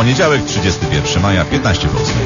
Poniedziałek, 31 maja, 15 po 8.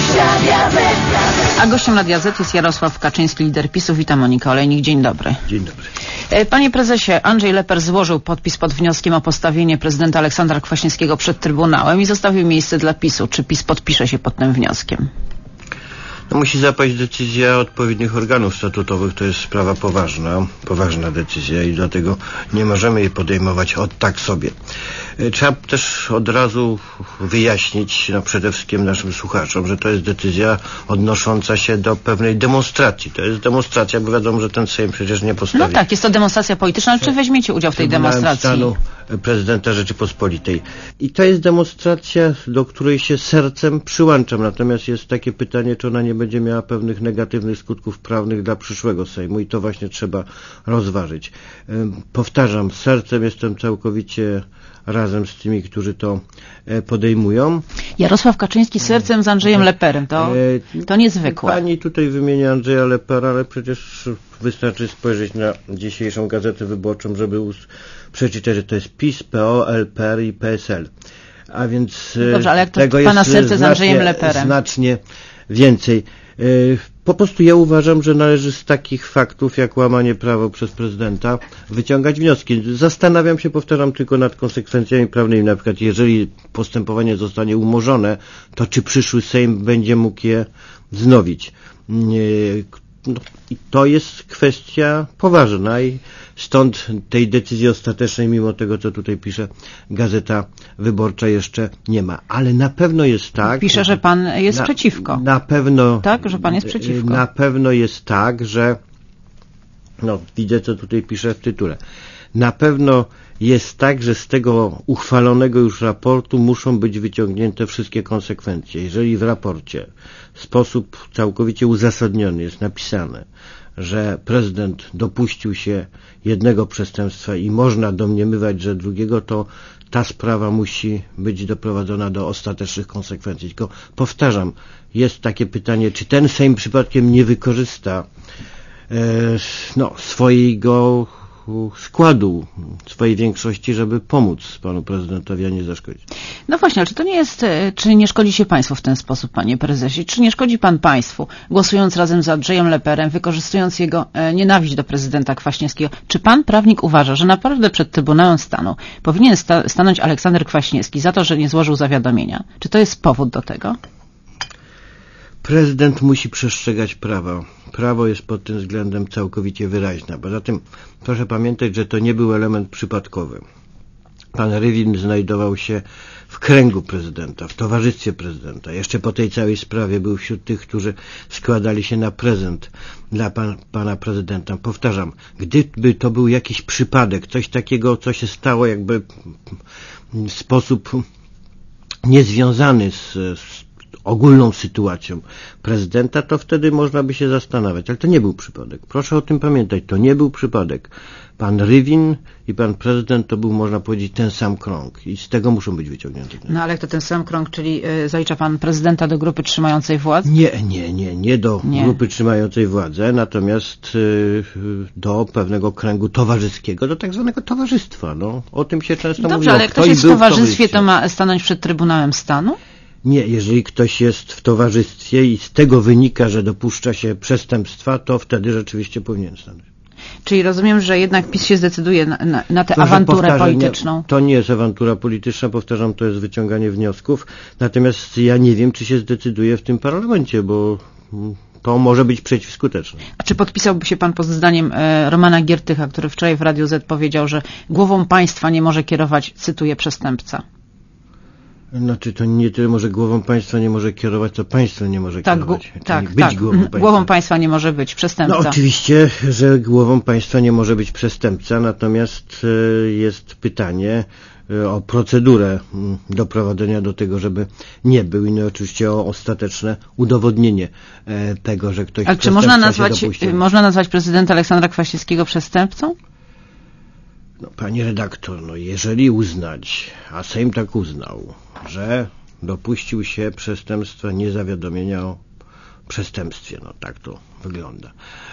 A gościem Radia Z jest Jarosław Kaczyński, lider PiS-u. Witam, Monika Olejnik. Dzień dobry. Dzień dobry. Panie prezesie, Andrzej Leper złożył podpis pod wnioskiem o postawienie prezydenta Aleksandra Kwaśniewskiego przed Trybunałem i zostawił miejsce dla PiS-u. Czy PiS podpisze się pod tym wnioskiem? No, musi zapaść decyzja odpowiednich organów statutowych. To jest sprawa poważna decyzja i dlatego nie możemy jej podejmować tak sobie. Trzeba też od razu wyjaśnić, przede wszystkim naszym słuchaczom, że to jest decyzja odnosząca się do pewnej demonstracji. To jest demonstracja, bo wiadomo, że ten Sejm przecież nie postawi. No tak, jest to demonstracja polityczna, ale czy weźmiecie udział w tej demonstracji? Stanu prezydenta Rzeczypospolitej. I to jest demonstracja, do której się sercem przyłączam. Natomiast jest takie pytanie, czy ona nie będzie miała pewnych negatywnych skutków prawnych dla przyszłego Sejmu i to właśnie trzeba rozważyć. Powtarzam, sercem jestem całkowicie razem z tymi, którzy to podejmują. Jarosław Kaczyński sercem z Andrzejem Leperem. To niezwykłe. Pani tutaj wymienia Andrzeja Lepera, ale przecież wystarczy spojrzeć na dzisiejszą Gazetę Wyborczą, żeby przeczytać, że to jest PiS, PO, LPR i PSL. A więc dobrze, ale jak to tego pana jest serce z Andrzejem Leperem? Znacznie więcej. Po prostu ja uważam, że należy z takich faktów, jak łamanie prawa przez prezydenta, wyciągać wnioski. Zastanawiam się, powtarzam, tylko nad konsekwencjami prawnymi. Na przykład, jeżeli postępowanie zostanie umorzone, to czy przyszły Sejm będzie mógł je wznowić? I to jest kwestia poważna i stąd tej decyzji ostatecznej, mimo tego, co tutaj pisze Gazeta Wyborcza, jeszcze nie ma. Ale na pewno jest tak... Pisze, że pan jest przeciwko. Na pewno... Tak, że pan jest przeciwko. Na pewno jest tak, że... widzę, co tutaj pisze w tytule. Na pewno jest tak, że z tego uchwalonego już raportu muszą być wyciągnięte wszystkie konsekwencje. Jeżeli w raporcie w sposób całkowicie uzasadniony jest napisane, że prezydent dopuścił się jednego przestępstwa i można domniemywać, że drugiego, to ta sprawa musi być doprowadzona do ostatecznych konsekwencji. Tylko powtarzam, jest takie pytanie, czy ten Sejm przypadkiem nie wykorzysta swojego składu, swojej większości, żeby pomóc panu prezydentowi, a nie zaszkodzić. No właśnie, ale czy to nie jest, czy nie szkodzi się państwu w ten sposób, panie prezesie? Czy nie szkodzi pan państwu, głosując razem z Andrzejem Leperem, wykorzystując jego nienawiść do prezydenta Kwaśniewskiego? Czy pan prawnik uważa, że naprawdę przed Trybunałem Stanu powinien stanąć Aleksander Kwaśniewski za to, że nie złożył zawiadomienia? Czy to jest powód do tego? Prezydent musi przestrzegać prawa. Prawo jest pod tym względem całkowicie wyraźne. Poza tym proszę pamiętać, że to nie był element przypadkowy. Pan Rywin znajdował się w kręgu prezydenta, w towarzystwie prezydenta. Jeszcze po tej całej sprawie był wśród tych, którzy składali się na prezent dla pana prezydenta. Powtarzam, gdyby to był jakiś przypadek, coś takiego, co się stało jakby w sposób niezwiązany z ogólną sytuacją prezydenta, to wtedy można by się zastanawiać. Ale to nie był przypadek. Proszę o tym pamiętać. To nie był przypadek. Pan Rywin i pan prezydent to był, można powiedzieć, ten sam krąg. I z tego muszą być wyciągnięte. No ale jak to ten sam krąg, czyli zalicza pan prezydenta do grupy trzymającej władzę? Nie do grupy trzymającej władzę, natomiast do pewnego kręgu towarzyskiego, do tak zwanego towarzystwa. O tym się często mówi. Dobrze, ale jak ktoś jest w towarzystwie, to ma stanąć przed Trybunałem Stanu? Nie, jeżeli ktoś jest w towarzystwie i z tego wynika, że dopuszcza się przestępstwa, to wtedy rzeczywiście powinien stanąć. Czyli rozumiem, że jednak PiS się zdecyduje na tę awanturę polityczną. To nie jest awantura polityczna, powtarzam, to jest wyciąganie wniosków. Natomiast ja nie wiem, czy się zdecyduje w tym parlamencie, bo to może być przeciwskuteczne. A czy podpisałby się pan pod zdaniem Romana Giertycha, który wczoraj w Radiu Z powiedział, że głową państwa nie może kierować, cytuję, przestępca? Znaczy, to nie tyle może głową państwa nie może kierować, co państwo nie może kierować. Głową państwa nie może być przestępca. No oczywiście, że głową państwa nie może być przestępca, natomiast jest pytanie o procedurę doprowadzenia do tego, żeby nie był i oczywiście o ostateczne udowodnienie tego, że ktoś ale czy można nazwać prezydenta Aleksandra Kwaśniewskiego przestępcą? Pani redaktor, jeżeli uznać, a Sejm tak uznał, że dopuścił się przestępstwa niezawiadomienia o przestępstwie, tak to wygląda,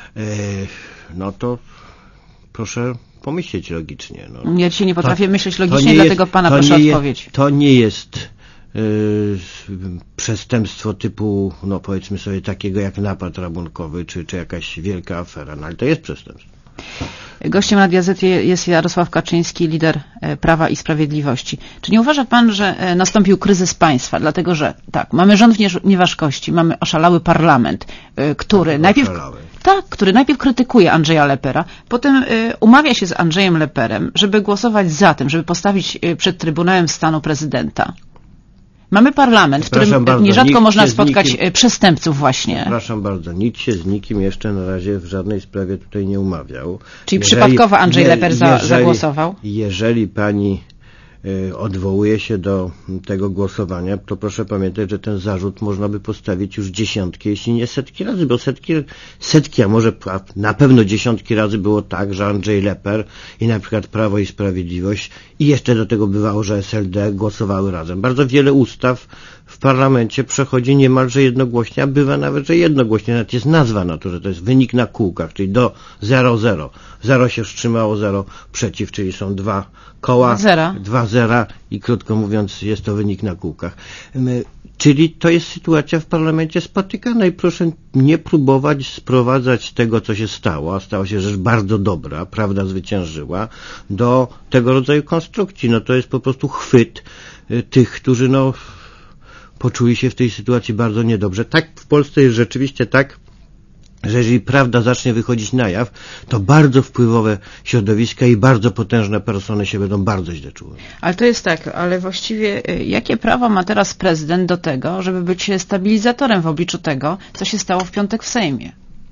to proszę pomyśleć logicznie. Ja dzisiaj nie potrafię myśleć logicznie, dlatego pana proszę o odpowiedź. To nie jest przestępstwo typu, no powiedzmy sobie, takiego jak napad rabunkowy, czy jakaś wielka afera, no ale to jest przestępstwo. Gościem Radia Z jest Jarosław Kaczyński, lider Prawa i Sprawiedliwości. Czy nie uważa pan, że nastąpił kryzys państwa? Dlatego, że tak, mamy rząd w nieważkości, mamy oszalały parlament, który najpierw krytykuje Andrzeja Lepera, potem umawia się z Andrzejem Leperem, żeby głosować za tym, żeby postawić przed Trybunałem Stanu prezydenta. Mamy parlament, w którym nierzadko można spotkać przestępców właśnie. Przepraszam bardzo, nikt się z nikim jeszcze na razie w żadnej sprawie tutaj nie umawiał. Czyli przypadkowo Andrzej Leper zagłosował? Jeżeli pani odwołuje się do tego głosowania, to proszę pamiętać, że ten zarzut można by postawić już dziesiątki, jeśli nie setki razy, bo setki, a może na pewno dziesiątki razy było tak, że Andrzej Leper i na przykład Prawo i Sprawiedliwość i jeszcze do tego bywało, że SLD głosowały razem. Bardzo wiele ustaw w parlamencie przechodzi niemalże jednogłośnie, a bywa nawet, że jednogłośnie, nawet jest nazwa na to, że to jest wynik na kółkach, czyli do 0-0. 0 się wstrzymało, 0 przeciw, czyli są 2 koła, 2 zera i krótko mówiąc jest to wynik na kółkach. Czyli to jest sytuacja w parlamencie spotykana i proszę nie próbować sprowadzać tego, co się stało, a stała się rzecz bardzo dobra, prawda zwyciężyła, do tego rodzaju konstrukcji. No to jest po prostu chwyt tych, którzy poczuli się w tej sytuacji bardzo niedobrze. Tak w Polsce jest rzeczywiście tak, że jeżeli prawda zacznie wychodzić na jaw, to bardzo wpływowe środowiska i bardzo potężne persony się będą bardzo źle czuły. Ale to jest tak, ale właściwie jakie prawo ma teraz prezydent do tego, żeby być stabilizatorem w obliczu tego, co się stało w piątek w Sejmie?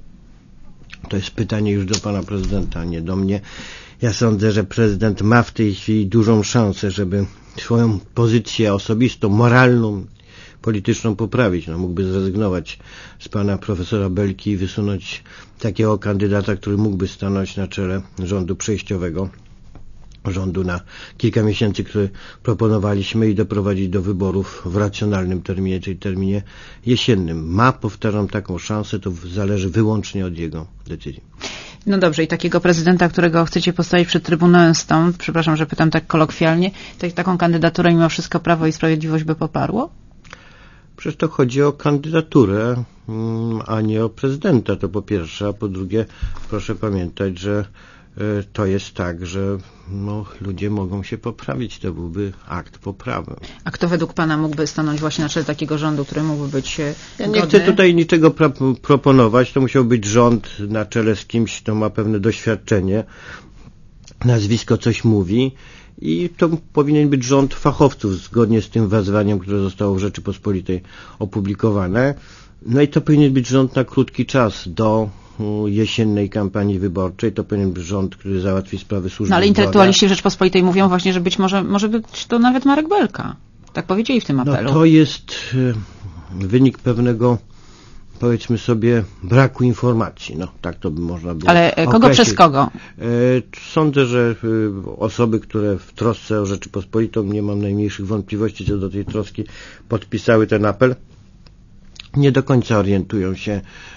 To jest pytanie już do pana prezydenta, a nie do mnie. Ja sądzę, że prezydent ma w tej chwili dużą szansę, żeby swoją pozycję osobistą, moralną, polityczną poprawić. Mógłby zrezygnować z pana profesora Belki i wysunąć takiego kandydata, który mógłby stanąć na czele rządu przejściowego, rządu na kilka miesięcy, który proponowaliśmy i doprowadzić do wyborów w racjonalnym terminie, czyli terminie jesiennym. Ma, powtarzam, taką szansę, to zależy wyłącznie od jego decyzji. No dobrze, i takiego prezydenta, którego chcecie postawić przed Trybunałem Stanu, przepraszam, że pytam tak kolokwialnie, taką kandydaturę mimo wszystko Prawo i Sprawiedliwość by poparło? Przecież to chodzi o kandydaturę, a nie o prezydenta, to po pierwsze, a po drugie proszę pamiętać, że to jest tak, że ludzie mogą się poprawić, to byłby akt poprawy. A kto według pana mógłby stanąć właśnie na czele takiego rządu, który mógłby być Ja nie chcę tutaj niczego proponować, to musiał być rząd na czele z kimś, kto ma pewne doświadczenie, nazwisko coś mówi. I to powinien być rząd fachowców, zgodnie z tym wezwaniem, które zostało w Rzeczypospolitej opublikowane. No i to powinien być rząd na krótki czas, do jesiennej kampanii wyborczej. To powinien być rząd, który załatwi sprawy służby zdrowia. Ale intelektualiści Rzeczypospolitej mówią właśnie, że być może być to nawet Marek Belka. Tak powiedzieli w tym apelu. No to jest wynik pewnego, powiedzmy sobie, braku informacji. Tak to by można było Ale kogo określić. Przez kogo? Sądzę, że osoby, które w trosce o Rzeczypospolitą, nie mam najmniejszych wątpliwości co do tej troski, podpisały ten apel, nie do końca orientują się,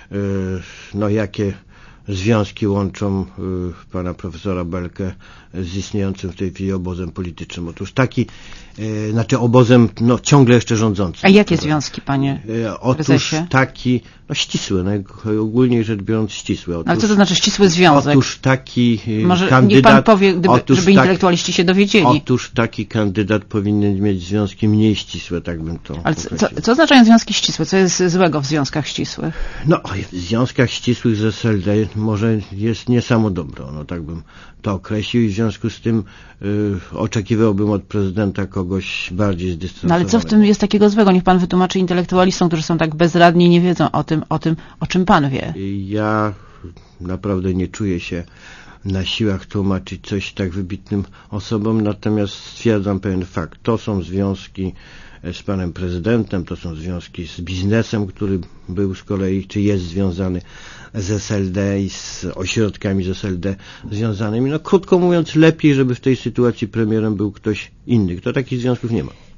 jakie związki łączą pana profesora Belkę z istniejącym w tej chwili obozem politycznym. Otóż obozem ciągle jeszcze rządzącym. A jakie związki, panie prezesie? Otóż taki, ścisły, najogólniej rzecz biorąc ścisły. Ale co to znaczy ścisły związek? Otóż taki Może kandydat... niech pan powie, żeby intelektualiści się dowiedzieli. Otóż taki kandydat powinien mieć związki mniej ścisłe, tak bym to Ale co oznaczają związki ścisłe? Co jest złego w związkach ścisłych? W związkach ścisłych z SLD może jest nie samo dobro, tak bym to określił i w związku z tym oczekiwałbym od prezydenta kogoś bardziej zdystansowanego. No ale co w tym jest takiego złego? Niech pan wytłumaczy intelektualistom, którzy są tak bezradni i nie wiedzą o czym pan wie. Ja naprawdę nie czuję się na siłach tłumaczyć coś tak wybitnym osobom, natomiast stwierdzam pewien fakt. To są związki z panem prezydentem, to są związki z biznesem, który był z kolei, czy jest związany z SLD i z ośrodkami z SLD związanymi. Krótko mówiąc, lepiej, żeby w tej sytuacji premierem był ktoś inny, kto takich związków nie ma.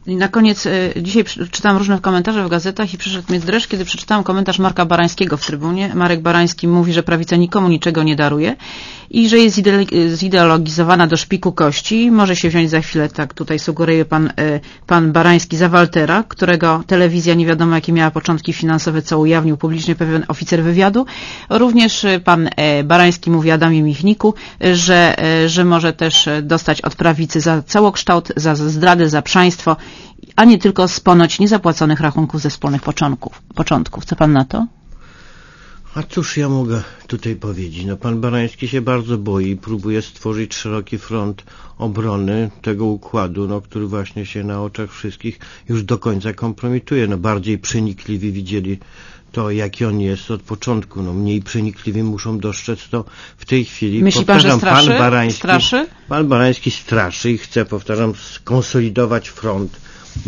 I na koniec, dzisiaj czytałam różne komentarze w gazetach i przyszedł mnie dreszcz, kiedy przeczytałam komentarz Marka Barańskiego w Trybunie. Marek Barański mówi, że prawica nikomu niczego nie daruje i że jest zideologizowana do szpiku kości. Może się wziąć za chwilę, tak tutaj sugeruje pan Barański, za Waltera, którego telewizja nie wiadomo jakie miała początki finansowe, co ujawnił publicznie pewien oficer wywiadu. Również pan Barański mówi Adamie Michniku, że może też dostać od prawicy za całokształt, za zdradę, za przaństwo, a nie tylko z ponoć niezapłaconych rachunków ze wspólnych początków. Co pan na to? A cóż ja mogę tutaj powiedzieć? No, pan Barański się bardzo boi i próbuje stworzyć szeroki front obrony tego układu, no, który właśnie się na oczach wszystkich już do końca kompromituje. No, bardziej przenikliwi widzieli to, jaki on jest od początku. No, mniej przenikliwi muszą dostrzec to w tej chwili. Myśli pan, że straszy? Pan Barański straszy i chce, powtarzam, skonsolidować front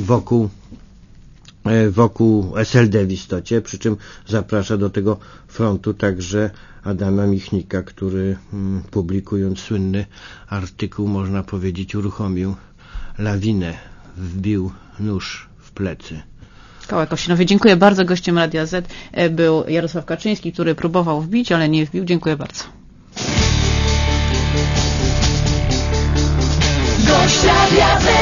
wokół SLD w istocie, przy czym zaprasza do tego frontu także Adama Michnika, który publikując słynny artykuł, można powiedzieć, uruchomił lawinę, wbił nóż w plecy. Kołek Osinowie, dziękuję bardzo. Gościem Radia Z był Jarosław Kaczyński, który próbował wbić, ale nie wbił. Dziękuję bardzo.